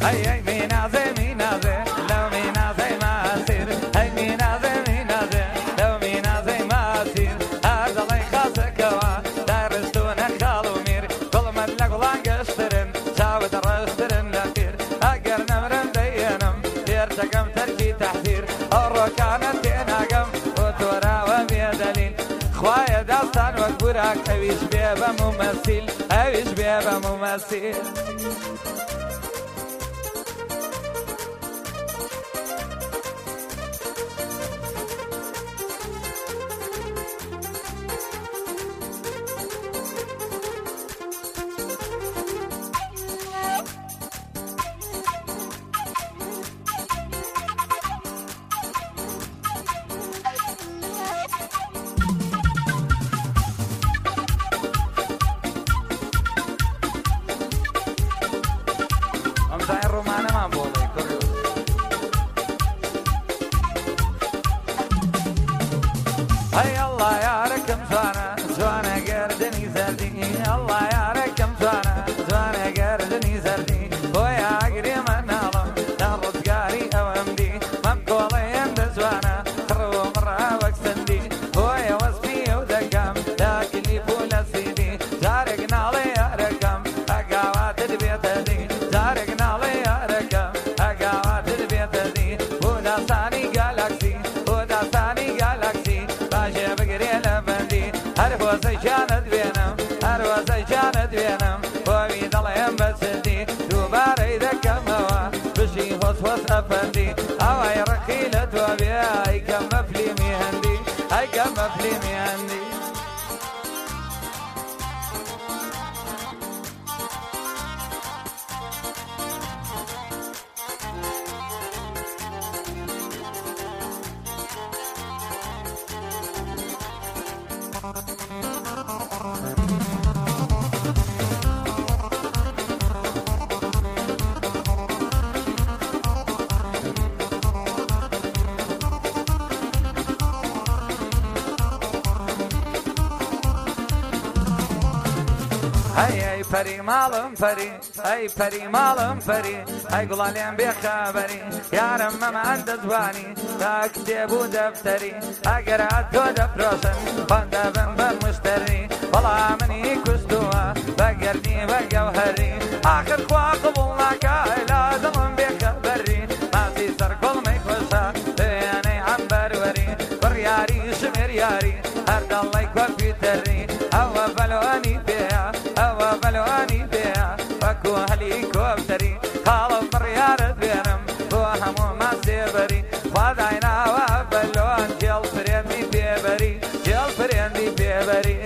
هي مينازي مينازي لو مينازي ما أسير هي مينازي مينازي لو مينازي ما أسير هذا الله يخاصك دارستون خالو مير كل من لقلان قشترن ساوت الرشترن لخير أقر نمرن دينم يرتقم تركي تحذير الركانة تناقم وتورا وبيدليل خوايا داستان وكبراك أويش بيبا ممثل أويش بيبا ممثل هيا الله يا ركم زوانا زوانا قردني زردي الله يا ركم زوانا زوانا قردني زردي ويا عقري من نظم دارت قاري او امدي مقولي عند زوانا خرو مرة وكسندي ويا وسبي ودقم لكني فول سيدي زارقنا لي يا ركم اقاوات البيت دي زارقنا لي يا ركم اقاوات البيت دي ودا ثاني جالاكسي ودا ثاني جالاكسي هروزي كانت بينهم هروزي كانت بينهم وبيد الله ينبسدي دوباره يذكر موا بشي هوس افندي او اي رخيلة وبيا اي كم مفلي هندي اي كم مفلي هندي هاي فري مالم فري هاي فري مالم فري هاي قلالين بخبري يا رم ما عند زواني تكتب ودفتري اقرأت ودفرسن بندبن بالمشتري والله مني كستوها بقردي بجوهري اخر خوا قبولناك لا ظلم بخبري ما سيسر كل ما يخشى بياني عم بروري برياري شمر ياري هرد الله يكفي تري هوا بلواني بيها هوا بلواني بيها وكو هليكوبتري خالف مريارة بينم وهمو ما سيبري خدعنا وبلوان جل فريندي بيبري جل فريندي بيبري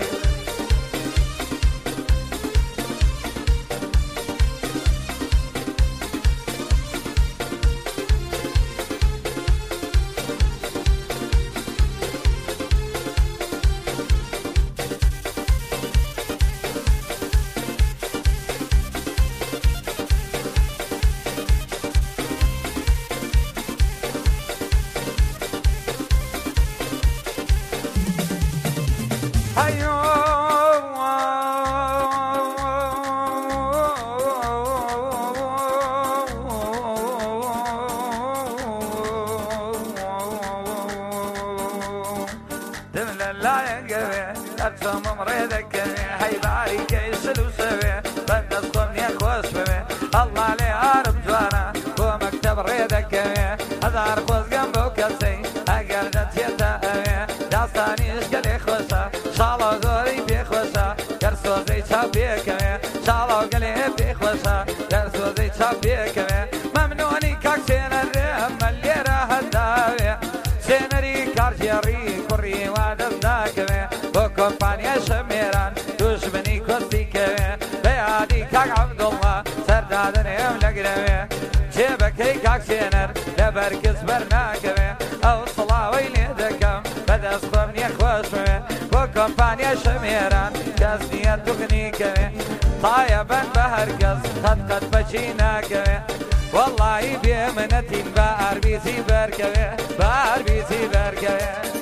الله لي عارف جوانا ومكتب ريدك هزار خوز جنبه وكسي اقردت يتاوي داستاني اشقلي خوشا شالو غوري بي خوشا كرسوزي شابي كمي شالو قلي بي خوشا كرسوزي شابي كمي ممنوني كاك سينري ملي راه الداوي سينري كارجيري كوري وادم داكمي وكومبانيا شميران دشمني كوستي كمي بيادي كاك عبد الله سردادن يملك رمي جيبك كاك سينر لبركز برناكمي او صلاة ويلي دكم بدا اسخبني خوشمي وكومبانيا شميران كاسنية تغنيكمي طايبا بهركز قد بشيناكمي والله بيمنتين بار بيسي بركمي بار بيسي بركمي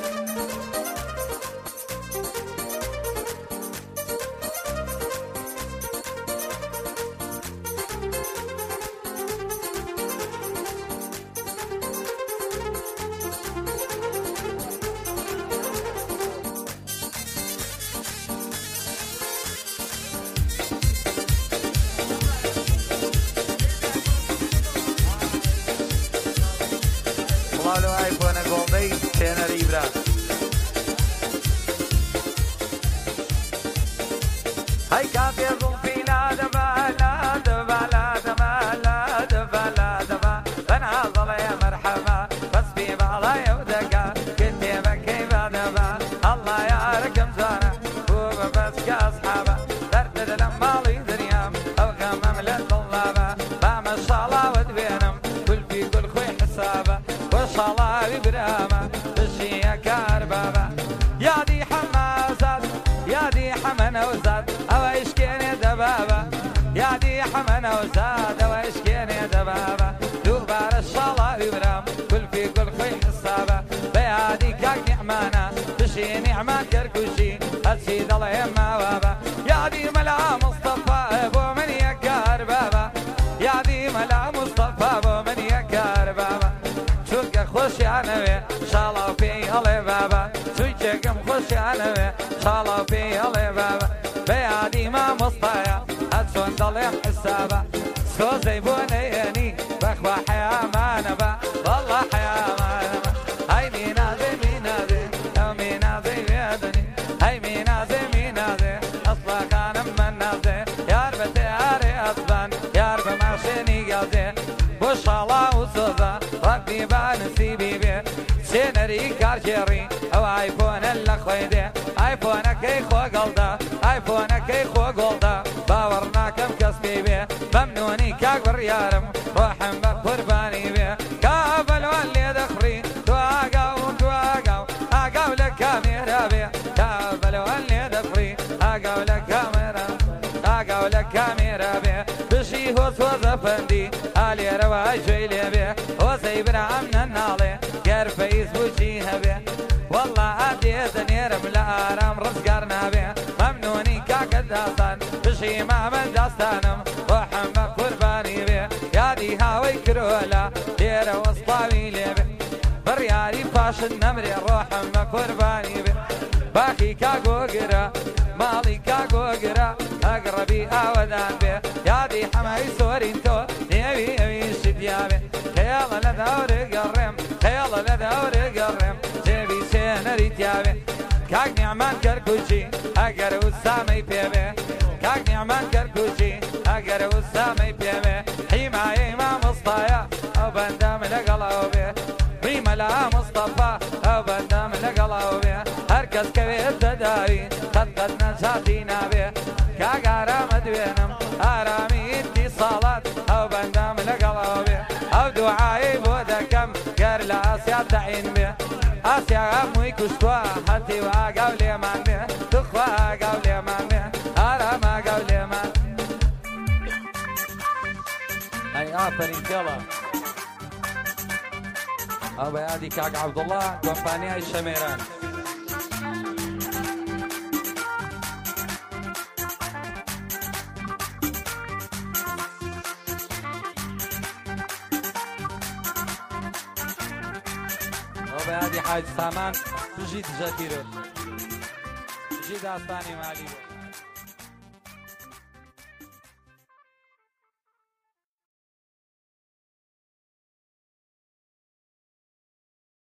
هاي كافي ظلفي لا دبا لا دبا لا دبا لا دبا لا دبا بنعضل يا مرحبا بس في بعضها يودقا كنت بكي بدبا الله يا رقم زانا وبس كاصحابه تردد لما لي دريام او غمم للطلابه ما شاء الله ودبينم كل في كل خوي حسابه وان شاء الله ببرامه بشي كاربابه يا دي حمازات يا دي حمن وزاد او اشكيني دبابه يا دي حمن وزاد او اشكيني دبابه دوبار الشاله يبرام كل في كل خوي حسابه بيادي كاك نعمانا بشي نعمان كركوشي هالسيد الله يما بابا يا دي ملا مصطفى ابو من يكار بابا يا دي ملا مصطفى ابو من يكار بابا شوك خوشي انا شاله في الله بابا سويتكم خوشي انا شاله في الله بابا بيادي ما مصطايا هاتشون ضليم حسابه سوزي بونيني بخوا حيا ما نبا والله حيا ما نبا هاي مينازي مينازي او مينازي بيدني هاي مينازي مينازي اصلا كان من نازي يار بتياري اصلا يار بماشيني قازي وش الله وصوزا ربي بانسي بيبي سينري كارجيري او ايفون الاخويدي ايفونك اي خو قلدا ايفونك اي خو قلدا باورنا كم كسبي بيه ممنوني كاكبر يارم روحم بقرباني بيه كابل واللي دخري دواقاو دواقاو اقاو لك كاميرا بيه كابل واللي دخري اقاو لك كاميرا اقاو لك كاميرا بيه بشي هو سوز فندي الي رواي جيلي بيه وزي برعم ننالي كير فيسبوكي هبيه والله عديت نيرم لارام رزقارنا بيه ممنوني كاكداسان بشي ما من داستانم وحمك قرباني بيه يا دي هاوي كرولا دير وسطاوي لي بيه برياري فاشن نمري روحمك قرباني بيه باقي كاكو قرا مالي كاكو قرا اقربي اودان بيه يا دي حماي سورينتو نبي ابي شديا بيه خيال لدور قرم خيال لدور قرم جيبي سينري تيابي كاك نعمان كركوشي اگر وسامي بيبي كاك نعمان كركوشي اگر وسامي بيبي حماي ما مصطايا او بندام لقلاو بيه ريما لا مصطفى او بندام لقلاو بيه هركز كبير تداوي قد نجاتينا بيه كاك ارامد بينم ارامي اتصالات او بندام لقلاو بيه او دعاي بودكم غير لاسيا تعين بيه آسيا موي كشتوا حتى واقعوا لي من بيه تخوا واقعوا لي من بيه آرام واقعوا لي من هاي آفرين كلا أو بيادي كاك عبد الله كومبانيا الشميران هذه حاج سامان تجي تجاتيرو تجي داستاني مالي